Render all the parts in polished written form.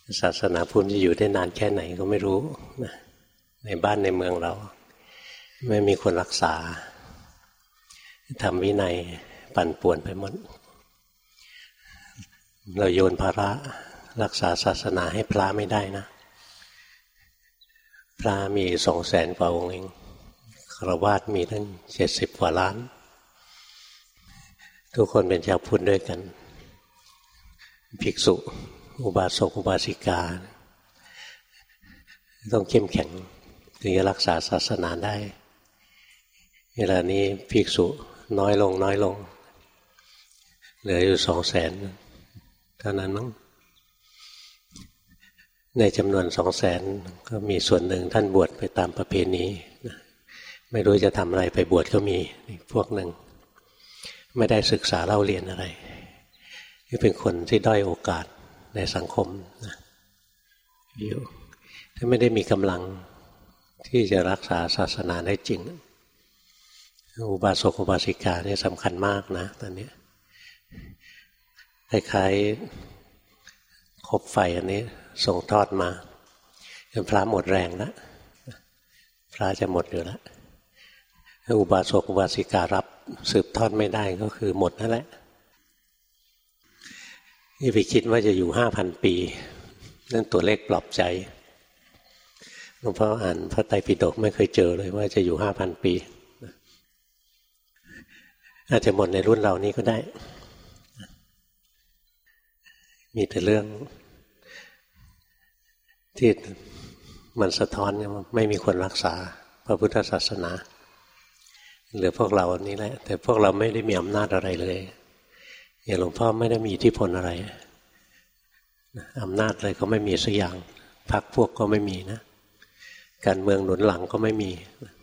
ศาสนาพุทธจะอยู่ได้นานแค่ไหนก็ไม่รู้นะในบ้านในเมืองเราไม่มีคนรักษาทำวินัยปั่นป่วนไปหมดเราโยนภาระรักษาศาสนาให้พระไม่ได้นะพระมี200,000 กว่าองค์เองฆราวาสมีตั้ง70 กว่าล้านทุกคนเป็นชาวพุทธด้วยกันภิกษุอุบาสกอุบาสิกาต้องเข้มแข็งถึงจะรักษาศาสนาได้เวลานี้ภิกษุน้อยลงเหลืออยู่200,000เท่านั้นมั้งในจำนวน200,000ก็มีส่วนหนึ่งท่านบวชไปตามประเพณีไม่รู้จะทำอะไรไปบวชก็มีพวกหนึ่งไม่ได้ศึกษาเล่าเรียนอะไรที่เป็นคนที่ด้อยโอกาสในสังคมอยู่ถ้าไม่ได้มีกำลังที่จะรักษาศาสนาได้จริงอุบาสกอุบาสิกาเนี่ยสำคัญมากนะตอนนี้คล้ายๆคบไฟอันนี้ส่งทอดมาจนพระหมดแรงแล้วพระจะหมดอยู่แล้วอุบาสกอุบาสิการัสืบทอดไม่ได้ก็คือหมดนั่นแหละนี่ไปคิดว่าจะอยู่ 5,000 ปีนั่นตัวเลขปลอบใจหลวงพ่ออ่านพระไตรปิฎกไม่เคยเจอเลยว่าจะอยู่ 5,000 ปีอาจจะหมดในรุ่นเรานี้ก็ได้มีแต่เรื่องที่มันสะท้อนไม่มีคนรักษาพระพุทธศาสนาเหลือพวกเรานี้แหละแต่พวกเราไม่ได้มีอำนาจอะไรเลยอย่างหลวงพ่อไม่ได้มีอิทธิพลอะไรอำนาจอะไรก็ไม่มีสักอย่างพรรคพวกก็ไม่มีนะการเมืองหนุนหลังก็ไม่มี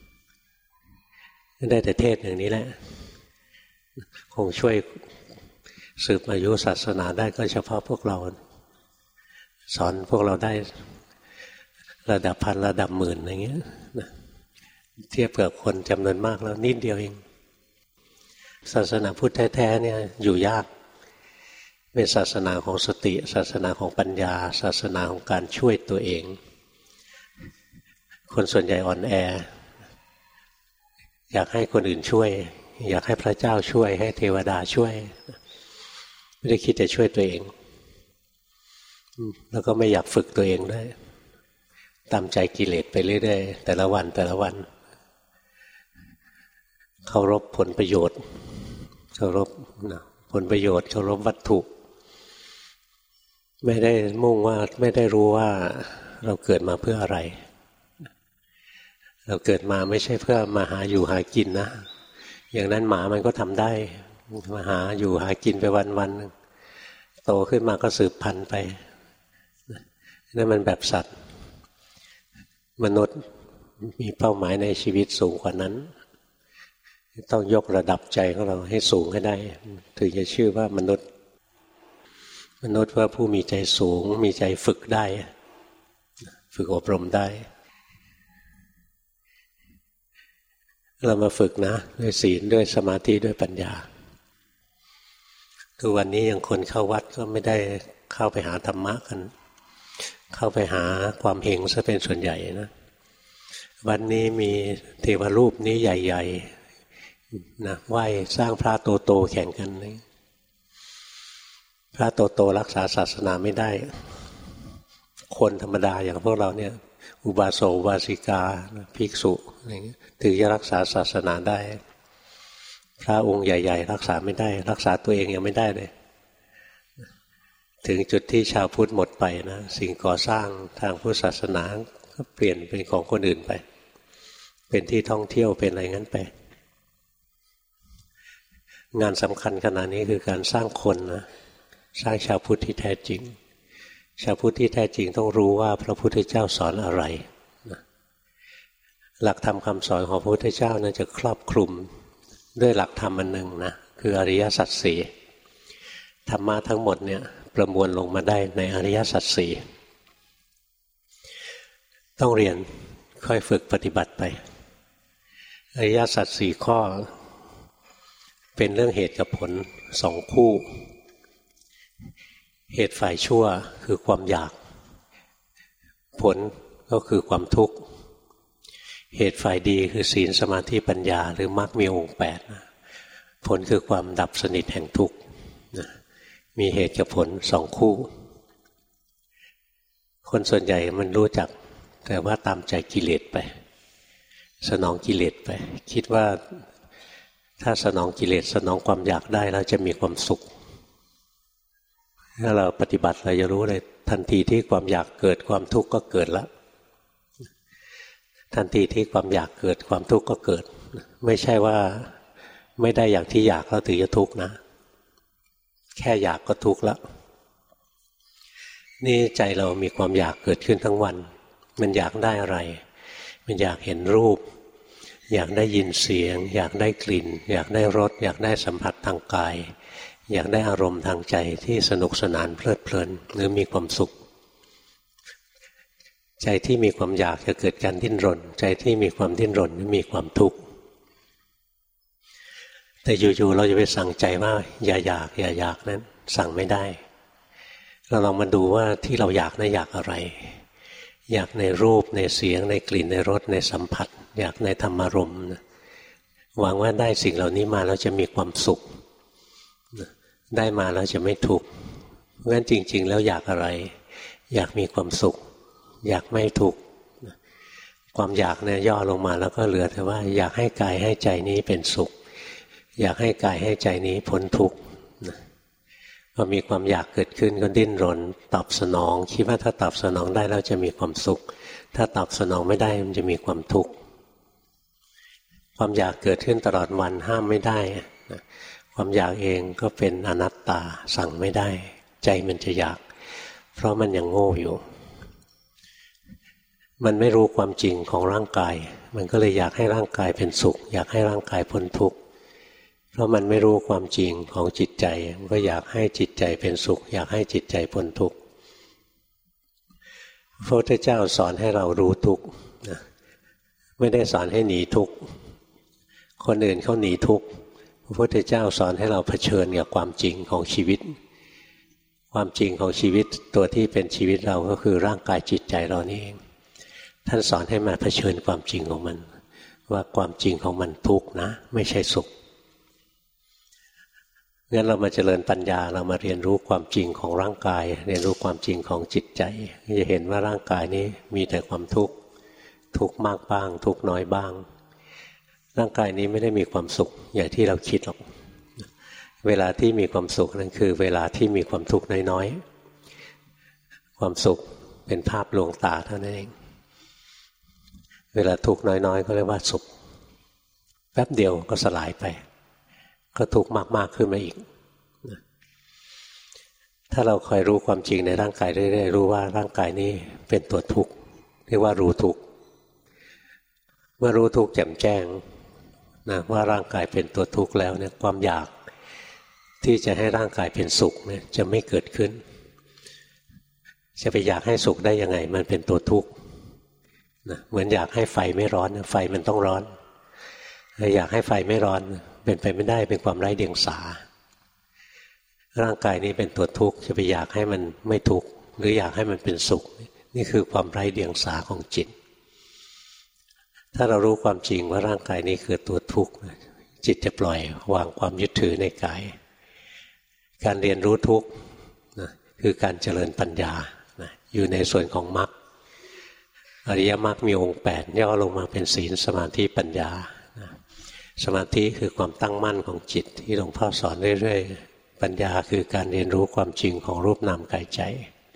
ได้แต่เทศอย่างนี้แหละคงช่วยสืบอายุศาสนาได้ก็เฉพาะพวกเราสอนพวกเราได้ระดับพันระดับหมื่นอย่างเงี้ยเทียบกับคนจำนวนมากแล้วนิดเดียวเองศาสนาพุทธแท้ๆเนี่ยอยู่ยากเป็นศาสนาของสติศาสนาของปัญญาศาสนาของการช่วยตัวเองคนส่วนใหญ่อ่อนแออยากให้คนอื่นช่วยอยากให้พระเจ้าช่วยให้เทวดาช่วยไม่ได้คิดจะช่วยตัวเองแล้วก็ไม่อยากฝึกตัวเองด้วยตามใจกิเลสไปเรื่อยๆแต่ละวันเคารพผลประโยชน์เคารพผลประโยชน์เคารพวัตถุไม่ได้มุ่งว่าไม่ได้รู้ว่าเราเกิดมาเพื่ออะไรเราเกิดมาไม่ใช่เพื่อมาหาอยู่หากินนะอย่างนั้นหมามันก็ทำได้มาหาอยู่หากินไปวันๆโตขึ้นมาก็สืบพันธุ์ไปนั่นมันแบบสัตว์มนุษย์มีเป้าหมายในชีวิตสูงกว่านั้นต้องยกระดับใจของเราให้สูงให้ได้ถึงจะชื่อว่ามนุษย์ว่าผู้มีใจสูงมีใจฝึกได้ฝึกอบรมได้เรามาฝึกนะด้วยศีลด้วยสมาธิด้วยปัญญาคือวันนี้ยังคนเข้าวัดก็ไม่ได้เข้าไปหาธรรมะกันเข้าไปหาความเฮงซะเป็นส่วนใหญ่นะวันนี้มีเทวรูปนี้ใหญ่ๆนะไหว้สร้างพระโตๆแข่งกันเลยพระโตๆรักษาศาสนาไม่ได้คนธรรมดาอย่างพวกเราเนี่ยอุบาสกอุบาสิกาภิกษุอะไรเงี้ยถึงจะรักษาศาสนาได้พระองค์ใหญ่ๆรักษาไม่ได้รักษาตัวเองยังไม่ได้เลยถึงจุดที่ชาวพุทธหมดไปนะสิ่งก่อสร้างทางพุทธศาสนาก็เปลี่ยนเป็นของคนอื่นไปเป็นที่ท่องเที่ยวเป็นอะไรงั้นไปงานสำคัญขนาดนี้คือการสร้างคนนะสร้างชาวพุทธที่แท้จริงชาวพุทธที่แท้จริงต้องรู้ว่าพระพุทธเจ้าสอนอะไรนะหลักธรรมคำสอนของพระพุทธเจ้านั้นจะครอบคลุมด้วยหลักธรรมอันหนึ่งนะคืออริยสัจสี่ธรรมะทั้งหมดเนี่ยประมวลลงมาได้ในอริยสัจสี่ต้องเรียนค่อยฝึกปฏิบัติไปอริยสัจสี่ข้อเป็นเรื่องเหตุกับผล2 คู่เหตุฝ่ายชั่วคือความอยากผลก็คือความทุกข์เหตุฝ่ายดีคือศีลสมาธิปัญญาหรือมรรคมีองค์8นะผลคือความดับสนิทแห่งทุกข์นะมีเหตุกับผล2คู่คนส่วนใหญ่มันรู้จักแต่ว่าตามใจกิเลสไปสนองกิเลสไปคิดว่าถ้าสนองกิเลสสนองความอยากได้แล้วจะมีความสุขถ้าเราปฏิบัติเราจะรู้เลยทันทีที่ความอยากเกิดความทุกข์ก็เกิดแล้วทันทีที่ความอยากเกิดความทุกข์ก็เกิดไม่ใช่ว่าไม่ได้อย่างที่อยากแล้วถึงจะทุกข์นะแค่อยากก็ทุกข์แล้วนี่ใจเรามีความอยากเกิดขึ้นทั้งวันมันอยากได้อะไรมันอยากเห็นรูปอยากได้ยินเสียงอยากได้กลิ่นอยากได้รสอยากได้สัมผัสทางกายอยากได้อารมณ์ทางใจที่สนุกสนานเพลิดเพลินหรือมีความสุขใจที่มีความอยากจะเกิดการดิ้นรนใจที่มีความดิ้นรนมีความทุกข์แต่อยู่ๆเราจะไปสั่งใจว่าอย่าอยากอย่าอยากนั้นสั่งไม่ได้เราลองมาดูว่าที่เราอยากนะอยากอะไรอยากในรูปในเสียงในกลิ่นในรสในสัมผัสอยากในธรรมารมณ์หวังว่าได้สิ่งเหล่านี้มาแล้วจะมีความสุขได้มาแล้วจะไม่ทุกข์เพราะฉะนั้นจริงๆแล้วอยากอะไรอยากมีความสุขอยากไม่ทุกข์ความอยากเนี่ยย่อลงมาแล้วก็เหลือแต่ว่าอยากให้กายให้ใจนี้เป็นสุขอยากให้กายให้ใจนี้พ้นทุกข์พอมีความอยากเกิดขึ้นก็ดิ้นรนตอบสนองคิดว่าถ้าตอบสนองได้แล้วจะมีความสุขถ้าตอบสนองไม่ได้มันจะมีความทุกข์ความอยากเกิดขึ้นตลอดวันห้ามไม่ได้ความอยากเองก็เป็นอนัตตาสั่งไม่ได้ใจมันจะอยากเพราะมันยังโง่อยู่มันไม่รู้ความจริงของร่างกายมันก็เลยอยากให้ร่างกายเป็นสุขอยากให้ร่างกายพ้นทุกข์เพราะมันไม่รู้ความจริงของจิตใจมันก็อยากให้จิตใจเป็นสุขอยากให้จิตใจพ้นทุกข์พระพุทธเจ้าสอนให้เรารู้ทุกข์ไม่ได้สอนให้หนีทุกข์คนอื่นเขาหนีทุกข์พระพุทธเจ้าสอนให้เราเผชิญกับความจริงของชีวิตความจริงของชีวิตตัวที่เป็นชีวิตเราก็คือร่างกายจิตใจเรานี่เองท่านสอนให้มาเผชิญความจริงของมันว่าความจริงของมันทุกข์นะไม่ใช่สุขงั้นเรามาเจริญปัญญาเรามาเรียนรู้ความจริงของร่างกายเรียนรู้ความจริงของจิตใจจะเห็นว่าร่างกายนี้มีแต่ความทุกข์ทุกข์มากบ้างทุกข์น้อยบ้างร่างกายนี้ไม่ได้มีความสุขอย่างที่เราคิดหรอกเวลาที่มีความสุขนั่นคือเวลาที่มีความทุกข์น้อยๆความสุขเป็นภาพลวงตาเท่านั้นเองเวลาทุกข์น้อยๆก็เรียกว่าสุขแป๊บเดียวก็สลายไปก็ทุกข์มากๆขึ้นมาอีกถ้าเราคอยรู้ความจริงในร่างกายเรื่อยๆรู้ว่าร่างกายนี้เป็นตัวทุกข์เรียกว่ารู้ทุกข์เมื่อรู้ทุกข์แจ่มแจ้งนะว่าร่างกายเป็นตัวทุกข์แล้วเนี่ยความอยากที่จะให้ร่างกายเป็นสุขเนี่ยจะไม่เกิดขึ้นจะไปอยากให้สุขได้ยังไงมันเป็นตัวทุกข์นะเหมือนอยากให้ไฟไม่ร้อนไฟมันต้องร้อนอยากให้ไฟไม่ร้อนเป็นไปไม่ได้เป็นความไร้เดียงสาร่างกายนี้เป็นตัวทุกข์จะไปอยากให้มันไม่ทุกข์หรืออยากให้มันเป็นสุขนี่คือความไร้เดียงสาของจิตถ้าเรารู้ความจริงว่าร่างกายนี้คือตัวทุกข์จิตจะปล่อยวางความยึดถือในกายการเรียนรู้ทุกข์คือการเจริญปัญญาอยู่ในส่วนของมรรคอริยมรรคมีองค์8ย่อลงมาเป็นศีลสมาธิปัญญาสมาธิคือความตั้งมั่นของจิตที่หลวงพ่อสอนเรื่อยๆปัญญาคือการเรียนรู้ความจริงของรูปนามกายใจ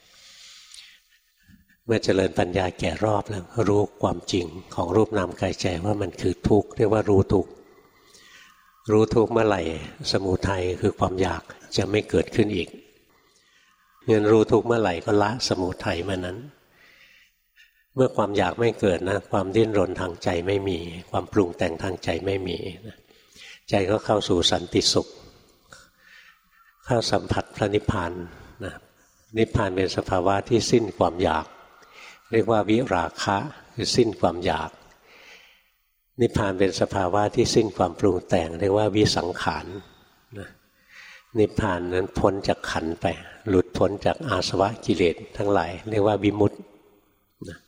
เมื่อเจริญปัญญาแก่รอบแล้วรู้ความจริงของรูปนามกายใจว่ามันคือทุกข์เรียกว่ารู้ทุกข์รู้ทุกข์เมื่อไหร่สมุทัยคือความอยากจะไม่เกิดขึ้นอีกเงินรู้ทุกข์เมื่อไหร่ก็ละสมุทัยเมื่อนั้นเมื่อความอยากไม่เกิดนะความดิ้นรนทางใจไม่มีความปรุงแต่งทางใจไม่มีใจก็เข้าสู่สันติสุขเข้าสัมผัสพระนิพพานนะนิพพานเป็นสภาวะที่สิ้นความอยากเรียกว่าวิราคะคือสิ้นความอยากนิพพานเป็นสภาวะที่สิ้นความปรุงแต่งเรียกว่าวิสังขารนะนิพพานนั้นพ้นจากขันธ์ไปหลุดพ้นจากอาสวะกิเลสทั้งหลายเรียกว่าวิมุตตินะ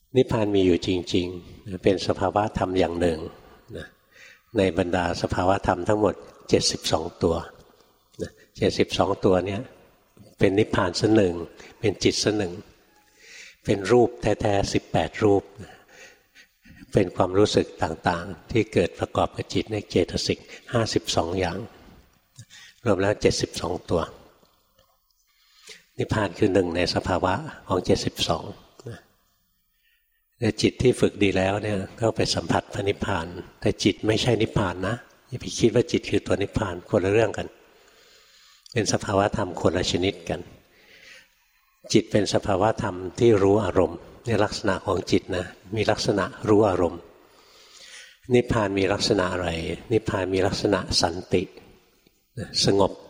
นิพพานมีอยู่จริงๆเป็นสภาวะธรรมอย่างหนึ่งนะในบรรดาสภาวะธรรมทั้งหมด72ตัวนะ72ตัวเนี้ยเป็นนิพพานซะหนึ่งเป็นจิตซะหนึ่งเป็นรูปแท้ๆ18รูปนะเป็นความรู้สึกต่างๆที่เกิดประกอบกับจิตในเจตสิก52อย่างรวมแล้ว72ตัวนิพพานคือหนึ่งในสภาวะของ72นะแต่จิตที่ฝึกดีแล้วเนี่ยก็ไปสัมผัสพระนิพพานแต่จิตไม่ใช่นิพพานนะอย่าไปคิดว่าจิตคือตัวนิพพานคนละเรื่องกันเป็นสภาวะธรรมคนละชนิดกันจิตเป็นสภาวะธรรมที่รู้อารมณ์ในลักษณะของจิตนะมีลักษณะรู้อารมณ์นิพพานมีลักษณะอะไรนิพพานมีลักษณะสันติสงบ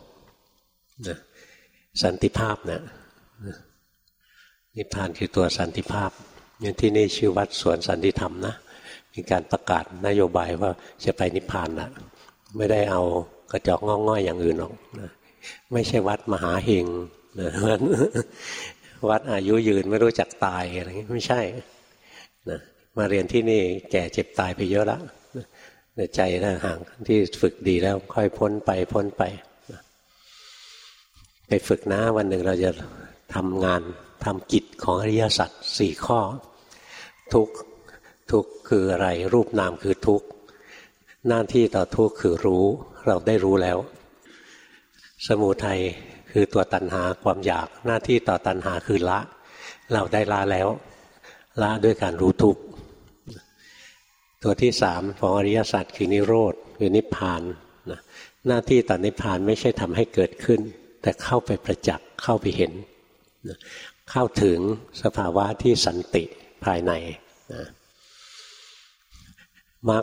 สันติภาพนะนิพพานคือตัวสันติภาพอย่างที่นี่ชื่อวัดสวนสันติธรรมนะมีการประกาศนโยบายว่าจะไปนิพพานละไม่ได้เอากระจอกงอกง่อยอย่างอื่นหรอกนะไม่ใช่วัดมหาเฮงนะวัดอายุยืนไม่รู้จักตายอะไรอย่างนี้ไม่ใช่นะมาเรียนที่นี่แก่เจ็บตายไปเยอะแล้วแต่ใจนะห่างที่ฝึกดีแล้วค่อยพ้นไปไปฝึกนะวันหนึ่งเราจะทำงานทำกิจของอริยสัจ4ข้อทุกข์คืออะไรรูปนามคือทุกข์หน้าที่ต่อทุกข์คือรู้เราได้รู้แล้วสมุทัยคือตัวตัณหาความอยากหน้าที่ต่อตัณหาคือละเราได้ละแล้วละด้วยการรู้ทุกข์ตัวที่3ของอริยสัจคือนิโรธคือนิพพานหน้าที่ต่อนิพพานไม่ใช่ทำให้เกิดขึ้นแต่เข้าไปประจักษ์เข้าไปเห็นเข้าถึงสภาวะที่สันติภายในมร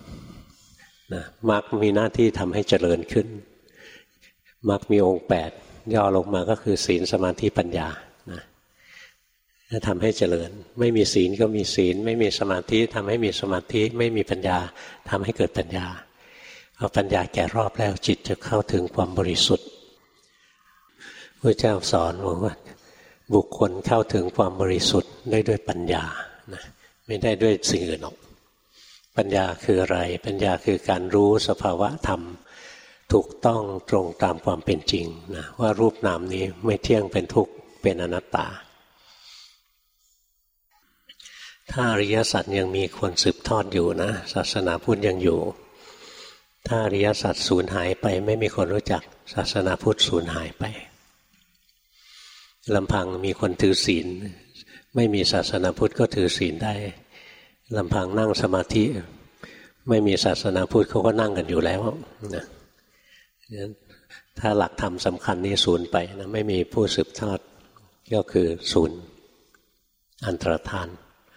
รคมีหน้าที่ทำให้เจริญขึ้นมรรคมีองค์8ย่อลงมาก็คือศีลสมาธิปัญญาจะทำให้เจริญไม่มีศีลก็มีศีลไม่มีสมาธิทำให้มีสมาธิไม่มีปัญญาทำให้เกิดปัญญาพอปัญญาแก่รอบแล้วจิตจะเข้าถึงความบริสุทธิ์พระเจ้าสอนบอกว่าบุคคลเข้าถึงความบริสุทธิ์ได้ด้วยปัญญานะไม่ได้ด้วยสิ่งอื่นหรอกปัญญาคืออะไรปัญญาคือการรู้สภาวะธรรมถูกต้องตรงตามความเป็นจริงนะว่ารูปนามนี้ไม่เที่ยงเป็นทุกข์เป็นอนัตตาถ้าอริยสัจยังมีคนสืบทอดอยู่นะศาสนาพุทธยังอยู่ถ้าอริยสัจสูญหายไปไม่มีคนรู้จักศาสนาพุทธสูญหายไปลำพังมีคนถือศีลไม่มีศาสนาพุทธก็ถือศีลได้ลำพังนั่งสมาธิไม่มีศาสนาพุทธเขาก็นั่งกันอยู่แล้วนะถ้าหลักธรรมสำคัญนี้สูญไปนะไม่มีผู้สืบทอดก็คือสูญอันตรธาน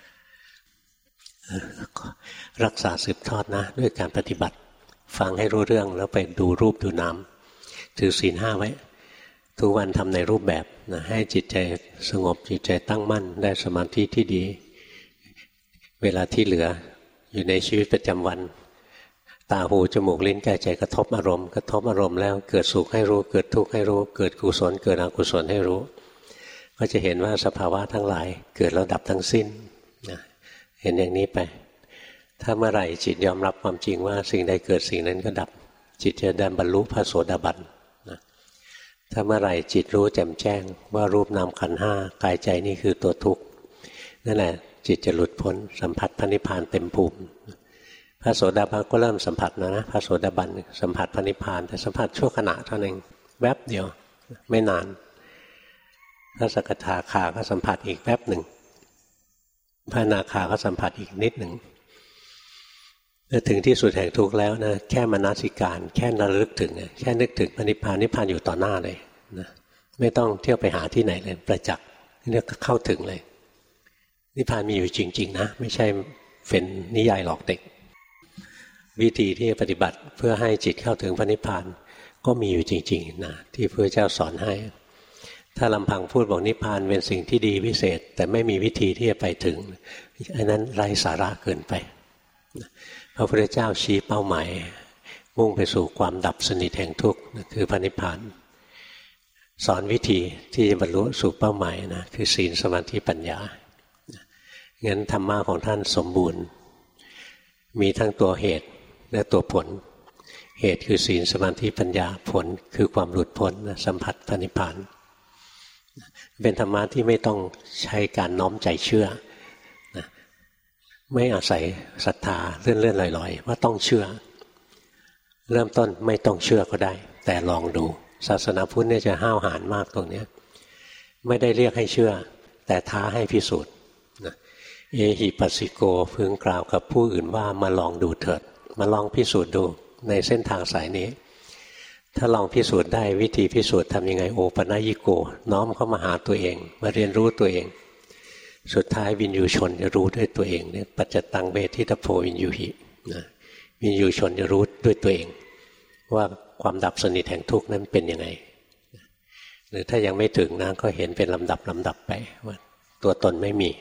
รักษาสืบทอดนะด้วยการปฏิบัติฟังให้รู้เรื่องแล้วไปดูรูปดูนามถือศีล5ไว้ทุกวันทำในรูปแบบนะให้จิตใจสงบจิตใจตั้งมั่นได้สมาธิที่ดีเวลาที่เหลืออยู่ในชีวิตประจำวันตาหูจมูกลิ้นกายใจกระทบอารมณ์แล้วเกิดสุขให้รู้เกิดทุกข์ให้รู้เกิดกุศลเกิดอกุศลให้รู้ก็จะเห็นว่าสภาวะทั้งหลายเกิดแล้วดับทั้งสิ้นนะเห็นอย่างนี้ไปถ้าเมื่อไหร่จิตยอมรับความจริงว่าสิ่งใดเกิดสิ่งนั้นก็ดับจิตจะได้บรรลุพระโสดาบันนะถ้าเมื่อไหร่จิตรู้แจ่มแจ้งว่ารูปนามขันธ์5กายใจนี่คือตัวทุกข์นั่นแหละจิตจะหลุดพ้นสัมผัสพระนิพพานเต็มภูมิพระโสดาบันก็เริ่มสัมผัสนะพระโสดาบันสัมผัสพระนิพพานแต่สัมผัสชั่วขณะเท่านั้นแวบเดียวไม่นานพระสกทาคาก็สัมผัสอีกแวบหนึ่งพระอนาคาก็สัมผัสอีกนิดหนึ่งเมื่อถึงที่สุดแห่งทุกข์แล้วนะแค่มนสิการแค่ระลึกถึงแค่นึกถึงพระนิพพานนิพพานอยู่ต่อหน้าเลยนะไม่ต้องเที่ยวไปหาที่ไหนเลยประจักษ์นี่ก็เข้าถึงเลยนิพพานมีอยู่จริงๆนะไม่ใช่เป็นนิยายหลอกเด็กวิธีที่จะปฏิบัติเพื่อให้จิตเข้าถึงพระนิพพานก็มีอยู่จริงๆนะที่พระเจ้าสอนให้ถ้าลำพังพูดบอกนิพพานเป็นสิ่งที่ดีพิเศษแต่ไม่มีวิธีที่จะไปถึงอันนั้นไร้สาระเกินไปพระพุทธเจ้าชี้เป้าหมายมุ่งไปสู่ความดับสนิทแห่งทุกข์คือพระนิพพานสอนวิธีที่จะบรรลุสู่เป้าหมายนะคือศีลสมาธิปัญญางั้นธรรมะของท่านสมบูรณ์มีทั้งตัวเหตุและตัวผลเหตุคือศีลสมาธิปัญญาผลคือความหลุดพ้นสัมผัสพระนิพพานเป็นธรรมะที่ไม่ต้องใช้การน้อมใจเชื่อนะไม่อาศัยศรัทธาเลื่อนๆลอยๆว่าต้องเชื่อเริ่มต้นไม่ต้องเชื่อก็ได้แต่ลองดูศาสนาพุทธเนี่ยจะห้าวหาญมากตรงนี้ไม่ได้เรียกให้เชื่อแต่ท้าให้พิสูจน์นะเอหิปัสสิโกพึงกล่าวกับผู้อื่นว่ามาลองดูเถิดมาลองพิสูจน์ดูในเส้นทางสายนี้ถ้าลองพิสูจน์ได้วิธีพิสูจน์ทำยังไงโอปัญญิโกน้อมเข้ามาหาตัวเองมาเรียนรู้ตัวเองสุดท้ายวินยูชนจะรู้ด้วยตัวเองเนี่ยปัจจตังเวทิตโพวินยูหินะวินยูชนจะรู้ด้วยตัวเองว่าความดับสนิทแห่งทุกข์นั้นเป็นยังไงหรือถ้ายังไม่ถึงนะก็เห็นเป็นลำดับไปว่าตัวตนไม่มี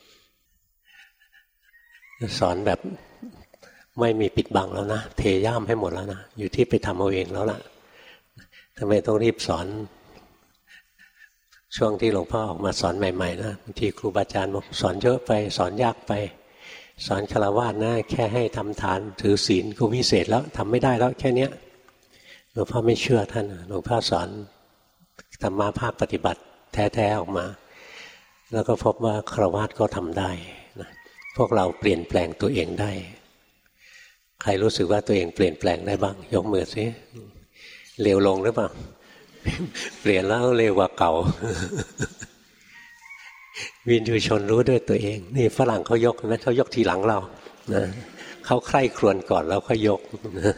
สอนแบบไม่มีปิดบังแล้วนะเทย่ามให้หมดแล้วนะอยู่ที่ไปทำเอาเองแล้วล่ะทำไมต้องรีบสอนช่วงที่หลวงพ่อออกมาสอนใหม่ๆนะบางทีครูบาอาจารย์บอกสอนเยอะไปสอนยากไปสอนฆราวาสนะแค่ให้ทำทานถือศีลก็วิเศษแล้วทำไม่ได้แล้วแค่เนี้ยหลวงพ่อไม่เชื่อท่านหลวงพ่อสอนธรรมะภาคปฏิบัติแท้ๆออกมาแล้วก็พบว่าฆราวาสก็ทำได้นะพวกเราเปลี่ยนแปลงตัวเองได้ใครรู้สึกว่าตัวเองเปลี่ยนแปลงได้บ้างยกมือสิเร็วลงหรือเปล่าเปลี่ยนแล้วเร็วกว่าเก่าวินยูชนรู้ด้วยตัวเองนี่ฝรั่งเขายกนะเขายกทีหลังเรานะเขาใคร่ครวญก่อนแล้วเขายก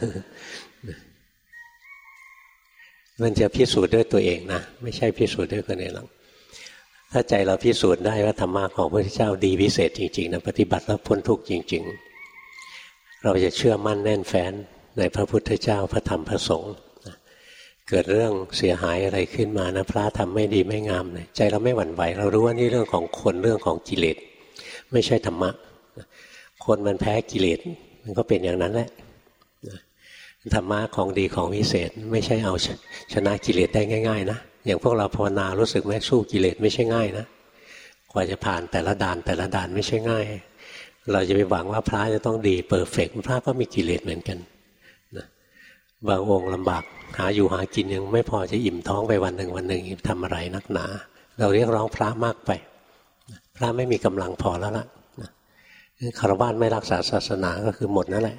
มันจะพิสูจน์ด้วยตัวเองนะไม่ใช่พิสูจน์ด้วยคนอื่นหรอกถ้าใจเราพิสูจน์ได้ว่าธรรมะของพระพุทธเจ้าดีวิเศษจริงๆนะปฏิบัติแล้วพ้นทุกข์จริงๆเราจะเชื่อมั่นแน่นแฟ้นในพระพุทธเจ้าพระธรรมพระสงฆ์เกิดเรื่องเสียหายอะไรขึ้นมานะพระทำไม่ดีไม่งามเลยใจเราไม่หวั่นไหวเรารู้ว่านี่เรื่องของคนเรื่องของกิเลสไม่ใช่ธรรมะคนมันแพ้กิเลสมันก็เป็นอย่างนั้นแหละธรรมะของดีของวิเศษไม่ใช่เอาชนะกิเลสได้ง่ายๆนะอย่างพวกเราภาวนารู้สึกไหมสู้กิเลสไม่ใช่ง่ายนะกว่าจะผ่านแต่ละด่านไม่ใช่ง่ายเราจะไปหวังว่าพระจะต้องดีเพอร์เฟกต์พระก็มีกิเลสเหมือนกันนะบางองค์ลำบากหาอยู่หากินยังไม่พอจะอิ่มท้องไปวันหนึ่งทำอะไรนักหนาเราเรียกร้องพระมากไปพระไม่มีกำลังพอแล้วล่ะฆราวาสไม่รักษาศาสนาก็คือหมดนั่นแหละ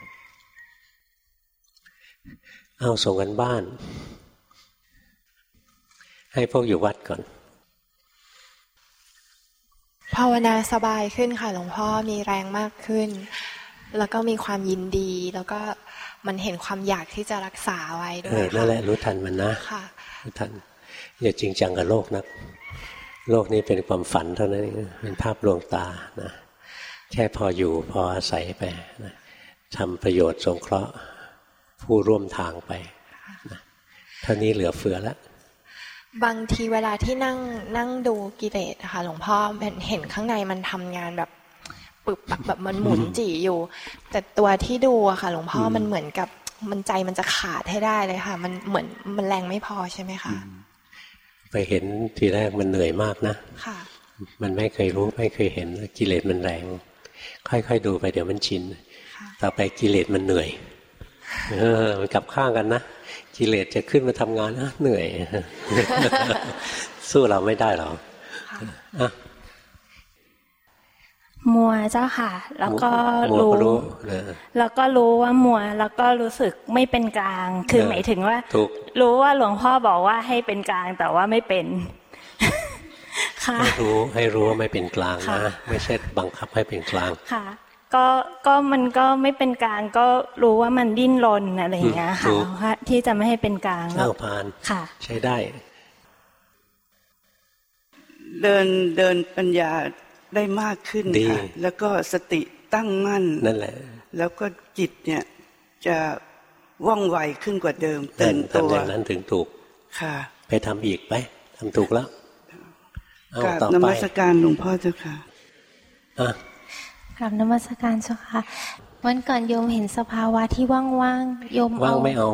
เอาส่งกันบ้านให้พวกอยู่วัดก่อนภาวนาสบายขึ้นค่ะหลวงพ่อมีแรงมากขึ้นแล้วก็มีความยินดีแล้วก็มันเห็นความอยากที่จะรักษาไว้ด้วยค่ะนั่นแหละรู้ทันมันนะค่ะรู้ทันอย่าจริงจังกับโลกนักโลกนี้เป็นความฝันเท่านั้นเองเป็นภาพลวงตานะแค่พออยู่พออาศัยไปนะทำประโยชน์สงเคราะห์ผู้ร่วมทางไปนะเท่านี้เหลือเฟือแล้วบางทีเวลาที่นั่งดูกิเลสค่ะหลวงพ่อเห็นข้างในมันทำงานแบบปึบแบบมันหมุนจี่อยู่แต่ตัวที่ดูอะค่ะหลวงพ่อมันเหมือนกับมันใจมันจะขาดให้ได้เลยค่ะมันเหมือนมันแรงไม่พอใช่ไหมคะไปเห็นทีแรกมันเหนื่อยมากนะค่ะมันไม่เคยรู้ไม่เคยเห็นกิเลสมันแรงค่อยๆดูไปเดี๋ยวมันชินต่อไปกิเลสมันเหนื่อยมันกลับข้างกันนะกิเลสจะขึ้นมาทำงานเหนื่อยสู้เราไม่ได้หรอกมัวเจ้าค่ะแล้วก็รู้ว่ามัวแล้วก็รู้สึกไม่เป็นกลางคือหมายถึงว่ารู้ว่าหลวงพ่อบอกว่าให้เป็นกลางแต่ว่าไม่เป็นค่ะให้รู้ว่าไม่เป็นกลางนะไม่ใช่บังคับให้เป็นกลางค่ะก็มันก็ไม่เป็นกลางก็รู้ว่ามันดิ้นรนอะไรอย่างเงี้ยค่ะที่จะไม่ให้เป็นกลางแล้วผ่านค่ะใช้ได้เดินปัญญาได้มากขึ้นค่ะแล้วก็สติตั้งมั่นนั่นแหละแล้วก็จิตเนี่ยจะว่องไวขึ้นกว่าเดิมตื่นตัวอย่างนั้นถึงถูกค่ะไปทำอีกไปทำถูกแล้วกราบนมัสการหลวงพ่อเจ้าค่ะกราบนมัสการเจ้าค่ะวันก่อนโยมเห็นสภาวะที่ว่างๆโยมว่างไม่เอา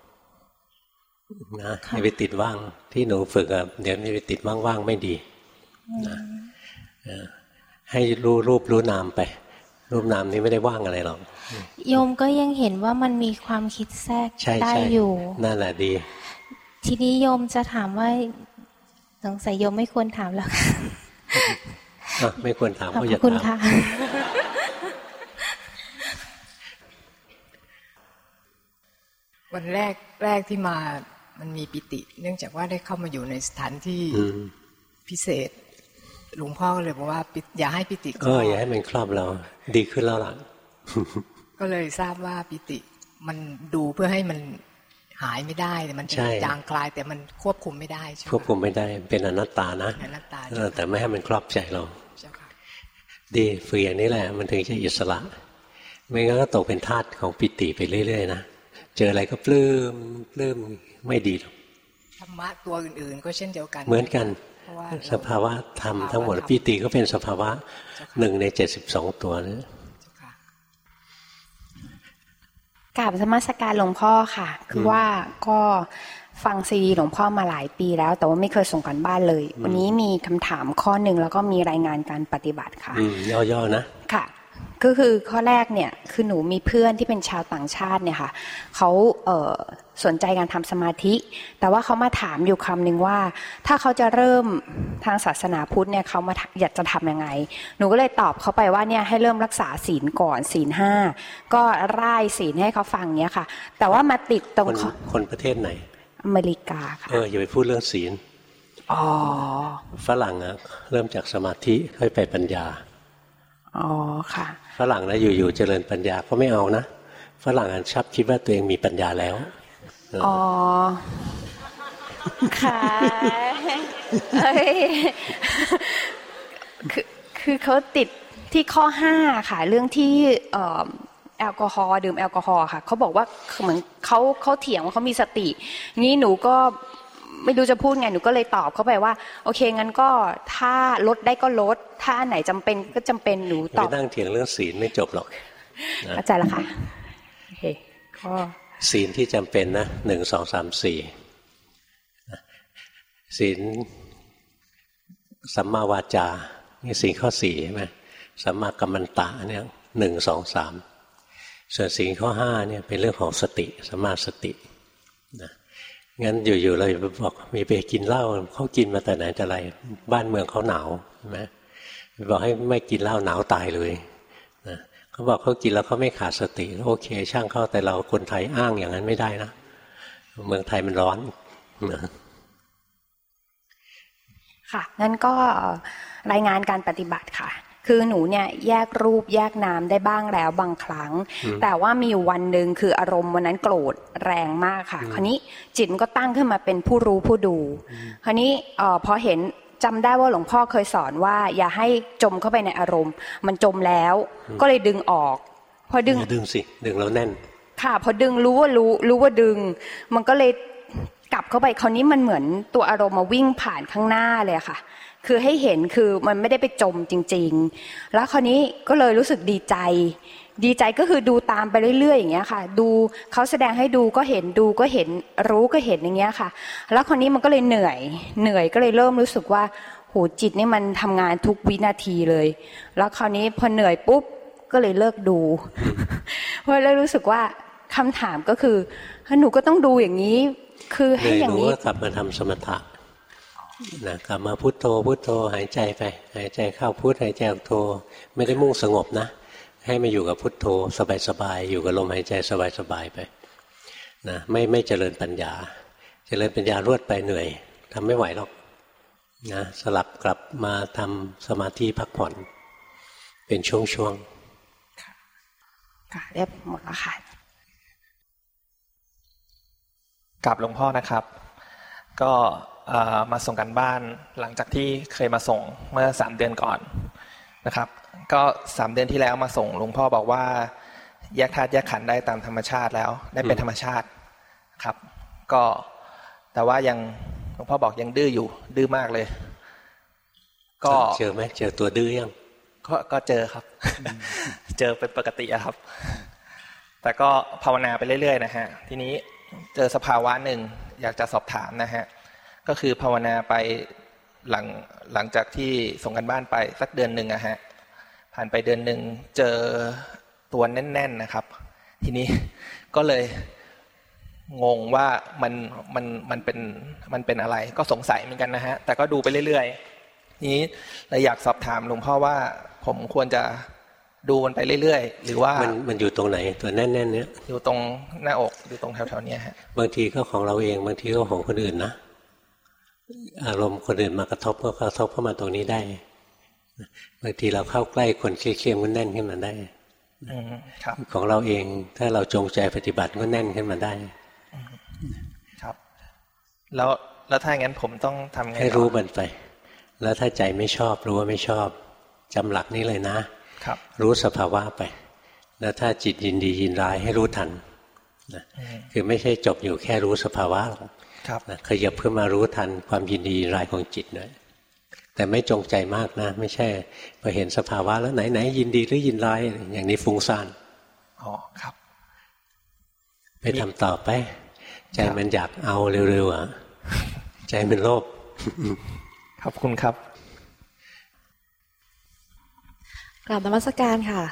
นะอย่าไปติดว่างที่หนูฝึกเดี๋ยวนี้ไปติดว่างๆไม่ดีนะให้รู้รูปรู้นามไปรูปนามนี้ไม่ได้ว่างอะไรหรอกโยมก็ยังเห็นว่ามันมีความคิดแทรกได้อยู่นั่นแหละดีทีนี้โยมจะถามว่าสงสัยโยมไม่ควรถามแล้วค่ะไม่ควรถามก็อย่าถามขอบคุณค่ะวันแรกที่มามันมีปิติเนื่องจากว่าได้เข้ามาอยู่ในสถานที่พิเศษหลวงพ่อก็เลยบอกว่าอย่าให้ปิติอย่าให้มันครอบเราดีขึ้นแล้วล่ะก็เลยทราบว่าปิติมันดูเพื่อให้มันหายไม่ได้แต่มันจางคลายแต่มันควบคุมไม่ได้ควบคุมไม่ได้เป็นอนัตตานะแต่ไม่ให้มันครอบใจเราดีฝึกอย่างนี้แหละมันถึงจะอิสระไม่งั้นก็ตกเป็นทาสของปิติไปเรื่อยๆนะเจออะไรก็ปลื้มไม่ดีหรอกธรรมะตัวอื่นๆก็เช่นเดียวกันเหมือนกันสภาวะธรรมทั้งหมดปิติก็เป็นสภาวะ1 ใน 72ตัวนะกราบนมัสการหลวงพ่อค่ะคือว่าก็ฟังซีดีหลวงพ่อมาหลายปีแล้วแต่ว่าไม่เคยส่งกันบ้านเลยวันนี้มีคำถามข้อหนึ่งแล้วก็มีรายงานการปฏิบัติค่ะย่อๆนะค่ะก็คือข้อแรกเนี่ยคือหนูมีเพื่อนที่เป็นชาวต่างชาติเนี่ยค่ะเขาสนใจการทำสมาธิแต่ว่าเขามาถามอยู่คำหนึ่งว่าถ้าเขาจะเริ่มทางศาสนาพุทธเนี่ยเขามาอยากจะทำยังไงหนูก็เลยตอบเขาไปว่าเนี่ยให้เริ่มรักษาศีลก่อนศีล 5ก็ร่ายศีลให้เขาฟังเนี่ยค่ะแต่ว่ามาติดตรงคนประเทศไหนอเมริกาค่ะอย่าไปพูดเรื่องศีลฝรั่งอะเริ่มจากสมาธิค่อยไปปัญญาค่ะฝรั่งนะอยู่ๆเจริญปัญญาก็ไม่เอานะฝรั่งอันชอบคิดว่าตัวเองมีปัญญาแล้วค่ะคือเขาติดที่ข้อ5ค่ะเรื่องที่แอลกอฮอล์ดื่มแอลกอฮอล์ค่ะเขาบอกว่าเหมือนเขาเถียงว่าเขามีสติงี้หนูก็ไม่รู้จะพูดไงหนูก็เลยตอบเขาไปว่าโอเคงั้นก็ถ้าลดได้ก็ลดถ้าไหนจำเป็นก็จำเป็นหนูตอบไม่นั่งเถียงเรื่องศีลไม่จบหรอกเข้าใจแล้วค่ะโอเคก็ศีลที่จำเป็นนะ1 2 3 4ศีลสัมมาวาจานี่ศีลข้อ4ใช่ไหมสัมมากัมมันตะเนี่ย1 2 3ส่วนศีลข้อ5เนี่ยเป็นเรื่องของสติสัมมาสตินะงั้นอยู่ๆเราบอกมีไปกินเหล้าเขากินมาแต่ไหนแต่ไรบ้านเมืองเขาหนาวใช่ไหมบอกให้ไม่กินเหล้าหนาวตายเลยนะเขาบอกเขากินแล้วเขาไม่ขาดสติโอเคช่างเขาแต่เราคนไทยอ้างอย่างนั้นไม่ได้นะเมืองไทยมันร้อนนะค่ะงั้นก็รายงานการปฏิบัติค่ะคือหนูเนี่ยแยกรูปแยกนามได้บ้างแล้วบางครั้งแต่ว่ามีอยู่วันหนึ่งคืออารมณ์วันนั้นโกรธแรงมากค่ะคราวนี้จิตก็ตั้งขึ้นมาเป็นผู้รู้ผู้ดูคราวนี้พอเห็นจำได้ว่าหลวงพ่อเคยสอนว่าอย่าให้จมเข้าไปในอารมณ์มันจมแล้วก็เลยดึงออกพอดึงสิดึงแล้วแน่นค่ะพอดึงรู้ว่าดึงมันก็เลยกลับเข้าไปคราวนี้มันเหมือนตัวอารมณ์มาวิ่งผ่านข้างหน้าเลยค่ะคือให้เห็นคือมันไม่ได้ไปจมจริงๆแล้วคราวนี้ก็เลยรู้สึกดีใจก็คือดูตามไปเรื่อยๆอย่างเงี้ยค่ะดูเขาแสดงให้ดูก็เห็นดูก็เห็นรู้ก็เห็นอย่างเงี้ยค่ะแล้วคราวนี้มันก็เลยเหนื่อยก็เลยเริ่มรู้สึกว่าโหจิตนี่มันทำงานทุกวินาทีเลยแล้วคราวนี้พอเหนื่อยปุ๊บก็เลยเลิกดูเพราะเลยรู้สึกว่าคำถามก็คือหนูก็ต้องดูอย่างนี้คือให้อย่างนี้กลับมาทำสมถะนะกลับมาพุทโธพุทโธหายใจไปหายใจเข้าพุทหายใจออกโธไม่ได้มุ่งสงบนะให้มาอยู่กับพุทโธสบายๆอยู่กับลมหายใจสบายๆไปนะไม่เจริญปัญญาเจริญปัญญารวดไปเหนื่อยทำไม่ไหวหรอกนะสลับกลับมาทำสมาธิพักผ่อนเป็นช่วงๆค่ะได้หมดแล้วค่ะกราบหลวงพ่อนะครับก็มาส่งกันบ้านหลังจากที่เคยมาส่งเมื่อ3 เดือนก่อนนะครับก็3 เดือนที่แล้วมาส่งหลวงพ่อบอกว่าแยกธาตุแยกขันธ์ได้ตามธรรมชาติแล้วได้เป็นธรรมชาติครับก็แต่ว่ายังหลวงพ่อบอกยังดื้ออยู่ดื้อมากเลยก็เจอไหมเจอตัวดื้อยังก็เจอครับ เจอเป็นปกติครับแต่ก็ภาวนาไปเรื่อยๆนะฮะทีนี้เจอสภาวะหนึ่งอยากจะสอบถามนะฮะก็คือภาวนาไปหลังจากที่ส่งกันบ้านไปสักเดือนหนึ่งนะฮะผ่านไปเดือนหนึ่งเจอตัวแน่นๆนะครับทีนี้ก็เลยงงว่ามันเป็นอะไรก็สงสัยเหมือนกันนะฮะแต่ก็ดูไปเรื่อยๆนี้เลยอยากสอบถามหลวงพ่อว่าผมควรจะดูมันไปเรื่อยๆหรือว่ามันอยู่ตรงไหนตัวแน่นๆเนี้ยอยู่ตรงหน้าอกอยู่ตรงแถวๆนี้ฮะบางทีก็ของเราเองบางทีก็ของคนอื่นนะอารมณ์คนอื่นมากระทบก็กระทบเข้ามาตรงนี้ได้บางทีเราเข้าใกล้คนเครียดๆมันแน่นขึ้นมาได้ของเราเองถ้าเราจงใจปฏิบัติก็แน่นขึ้นมาได้ครับแล้วถ้างั้นผมต้องทำไงให้รู้มันไปแล้วถ้าใจไม่ชอบรู้ว่าไม่ชอบจำหลักนี้เลยนะครับรู้สภาวะไปแล้วถ้าจิตยินดียินร้ายให้รู้ทันนะคือไม่ใช่จบอยู่แค่รู้สภาวะหรอกนะขยับเพื่อมารู้ทันความยินดียินร้ายของจิตด้วยแต่ไม่จงใจมากนะไม่ใช่พอเห็นสภาวะแล้วไหนยินดีหรือยินร้ายอย่างนี้ฟุ้งซ่านอ๋อครับไปทำต่อไปใจมันอยากเอาเร็วๆอ่ะใจมันโลภขอบคุณครับกราบนมัสการค่ะ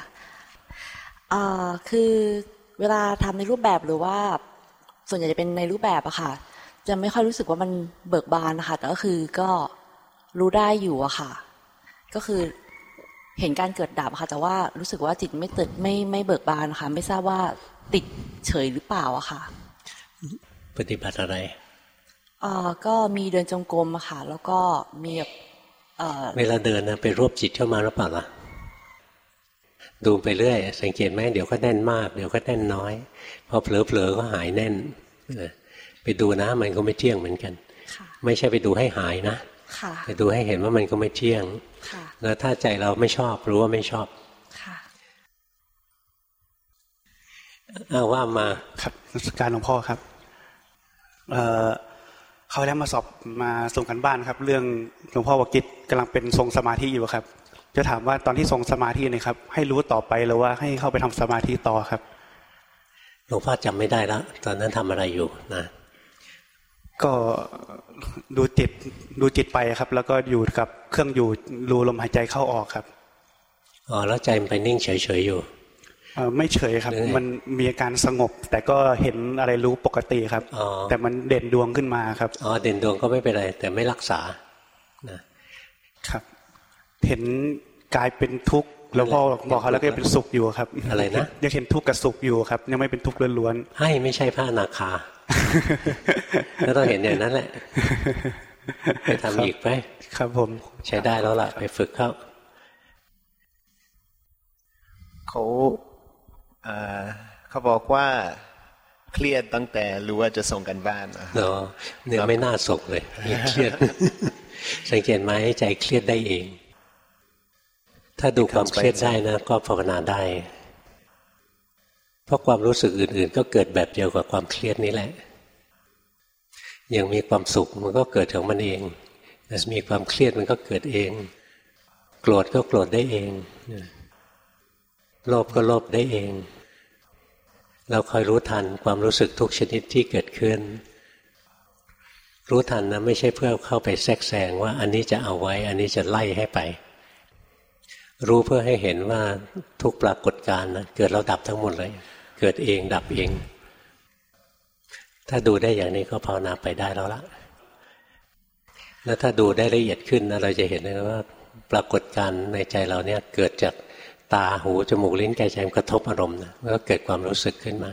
คือเวลาทำในรูปแบบหรือว่าส่วนใหญ่จะเป็นในรูปแบบอะค่ะจะไม่ค่อยรู้สึกว่ามันเบิกบานนะคะแต่ก็คือก็รู้ได้อยู่อะค่ะก็คือเห็นการเกิดดับค่ะแต่ว่ารู้สึกว่าจิตไม่ติดไม่เบิกบานค่ะไม่ทราบว่าติดเฉยหรือเปล่าอะค่ะปฏิบัติอะไรก็มีเดินจงกรมอะค่ะแล้วก็มีแบบเวลาเดินนะไปรวบจิตเข้ามาหรือเปล่าล่ะดูไปเรื่อยสังเกตไหมเดี๋ยวก็แน่นมากเดี๋ยวก็แน่นน้อยพอเผลอๆก็หายแน่นไปดูนะมันก็ไม่เที่ยงเหมือนกันไม่ใช่ไปดูให้หายนะไปดูให้เห็นว่ามันก็ไม่เที่ยงแล้วถ้าใจเราไม่ชอบรู้ว่าไม่ชอบว่ามาครับนมัสการหลวงพ่อครับเขาแล้วมาสอบมาส่งกันบ้านครับเรื่องหลวงพ่อวกิจกำลังเป็นทรงสมาธิอยู่ครับจะถามว่าตอนที่ทรงสมาธิเนี่ยครับให้รู้ต่อไปหรือว่าให้เข้าไปทำสมาธิต่อครับหลวงพ่อจำไม่ได้แล้วตอนนั้นทำอะไรอยู่นะก็ดูจิตไปครับแล้วก็อยู่กับเครื่องอยู่รูลมหายใจเข้าออกครับแล้วใจมันไปนิ่งเฉยๆอยู่ไม่เฉยครับมันมีอาการสงบแต่ก็เห็นอะไรรู้ปกติครับแต่มันเด่นดวงขึ้นมาครับเด่นดวงก็ไม่เป็นไรแต่ไม่รักษานะครับเห็นกายเป็นทุกข์แล้วพ่อบอกเขาแล้วก็ยังเป็นสุขอยู่ครับอะไรนะยังเห็นทุกข์กับสุขอยู่ครับยังไม่เป็นทุกข์ล้วนๆให้ไม่ใช่พระอนาคาก็ต้องเห็นอย่างนั้นแหละไปทำอีกไปครับผมใช้ได้แล้วล่ะไปฝึกเข้าเขาบอกว่าเครียดตั้งแต่รู้ว่าจะส่งกันบ้านเนี่ยไม่น่าส่งเลยเครียดสังเกตไหมใจเครียดได้เองถ้าดูความเครียดได้นะก็ภาวนาได้เพราะความรู้สึกอื่นๆก็เกิดแบบเดียวกับความเครียดนี้แหละอย่างมีความสุขมันก็เกิดของมันเองมีความเครียดมันก็เกิดเองโกรธก็โกรธได้เองโลภก็โลภได้เองเราคอยรู้ทันความรู้สึกทุกชนิดที่เกิดขึ้นรู้ทันนะไม่ใช่เพื่อเข้าไปแทรกแซงว่าอันนี้จะเอาไว้อันนี้จะไล่ให้ไปรู้เพื่อให้เห็นว่าทุกปรากฏการณ์นะเกิดแล้วดับทั้งหมดเลยเกิดเองดับเองถ้าดูได้อย่างนี้ก็ภาวนาไปได้แล้วละแล้วถ้าดูได้ละเอียดขึ้นนะเราจะเห็นเลยว่าปรากฏการณ์ในใจเราเนี่ยเกิดจากตาหูจมูกลิ้นกายใจมันกระทบอารมณ์นะแล้วก็เกิดความรู้สึกขึ้นมา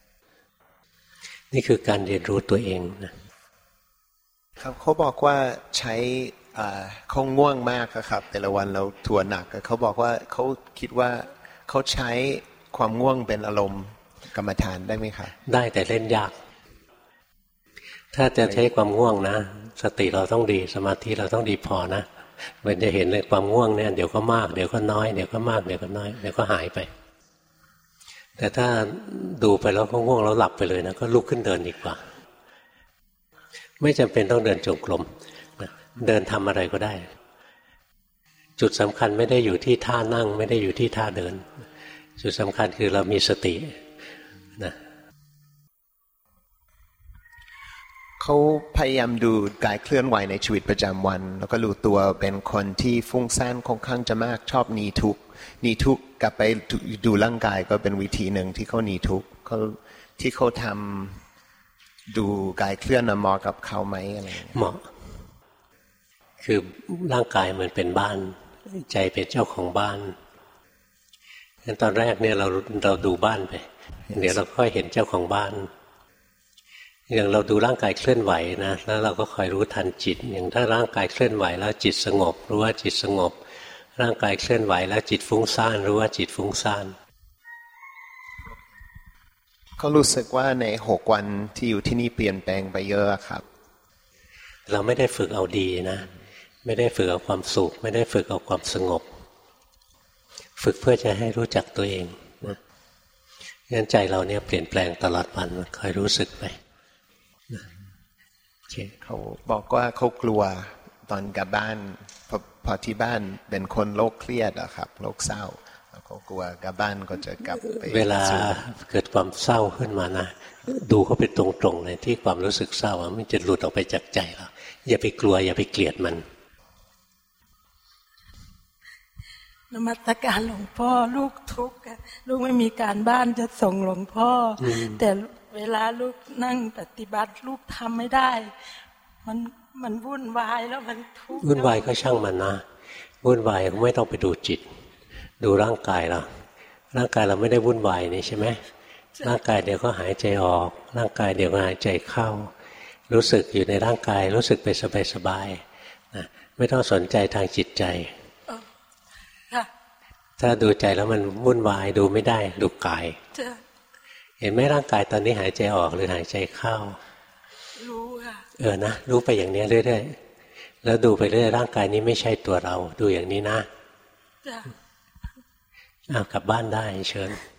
นี่คือการเรียนรู้ตัวเองนะครับเขาบอกว่าใช้เขาง่วงมากครับแต่ละวันเราถั่วหนักเขาบอกว่าเขาคิดว่าเขาใช้ความง่วงเป็นอารมณ์กรรมฐานได้ไหมครับได้แต่เล่นยากถ้าจะใช้ความง่วงนะสติเราต้องดีสมาธิเราต้องดีพอนะมันจะเห็นเลยความง่วงเนี่ยเดี๋ยวก็มากเดี๋ยวก็น้อยเดี๋ยวก็มากเดี๋ยวก็น้อยเดี๋ยวก็หายไปแต่ถ้าดูไปแล้วก็ง่วงแล้วหลับไปเลยนะก็ลุกขึ้นเดินดีกว่าไม่จำเป็นต้องเดินจงกรมเดินทำอะไรก็ได้จุดสำคัญไม่ได้อยู่ที่ท่านั่งไม่ได้อยู่ที่ท่าเดินจุดสำคัญคือเรามีสตินะขเขาพยายามดูกายเคลื่อนไหวในชีวิตประจำวันแล้วก็รู้ตัวเป็นคนที่ฟุ้งซ่านค่อนข้างจะมากชอบหนีทุกข์กลับไปดูร่างกายก็เป็นวิธีหนึ่งที่เขาหนีทุกข์เขาที่เขาทำดูกายเคลื่อนเหมาะกับเขาไหมอะไรเหมาะคือร่างกายมันเป็นบ้านใจเป็นเจ้าของบ้านงั้นตอนแรกเนี่ยเราดูบ้านไปเดี๋ยวเราค่อยเห็นเจ้าของบ้านอย่างเราดูร่างกายเคลื่อนไหวนะแล้วเราก็คอยรู้ทันจิตอย่างถ้าร่างกายเคลื่อนไหวแล้วจิตสงบรู้ว่าจิตสงบร่างกายเคลื่อนไหวแล้วจิตฟุ้งซ่านรู้ว่าจิตฟุ้งซ่านก็รู้สึกว่าใน6 วันที่อยู่ที่นี่เปลี่ยนแปลงไปเยอะครับเราไม่ได้ฝึกเอาดีนะไม่ได้ฝึกเอาความสุขไม่ได้ฝึกเอาความสงบฝึกเพื่อจะให้รู้จักตัวเองงั้นใจเราเนี่ยเปลี่ยนแปลงตลอดวันคอยรู้สึกไปเขาบอกว่าเขากลัวตอนกลับบ้านพอที่บ้านเป็นคนโรคเครียดอะครับโรคเศร้าเขากลัวกลับบ้านก็จะกลับไปเวลาเกิดความเศร้าขึ้นมานะดูเขาไปตรงๆเลยที่ความรู้สึกเศร้ามันจะหลุดออกไปจากใจเราอย่าไปกลัวอย่าไปเกลียดมันนมัสการหลวงพ่อลูกทุกข์ลูกไม่มีการบ้านจะส่งหลวงพ่อแต่เวลาลูกนั่งปฏิบัติลูกทำไม่ได้มันวุ่นวายแล้วมันทุกข์วุ่นวายก็ช่างมันนะวุ่นวายไม่ต้องไปดูจิตดูร่างกายเราร่างกายเราไม่ได้วุ่นวายนี่ใช่ไหมร่างกายเดี๋ยวก็หายใจออกร่างกายเดี๋ยวก็หายใจเข้ารู้สึกอยู่ในร่างกายรู้สึกไปสบายๆนะไม่ต้องสนใจทางจิตใจถ้าดูใจแล้วมันวุ่นวายดูไม่ได้ดูกายเห็นไหมร่างกายตอนนี้หายใจออกหรือหายใจเข้ารู้ค่ะนะรู้ไปอย่างนี้เรื่อยๆแล้วดูไปเรื่อยร่างกายนี้ไม่ใช่ตัวเราดูอย่างนี้นะกลับบ้านได้เชิญ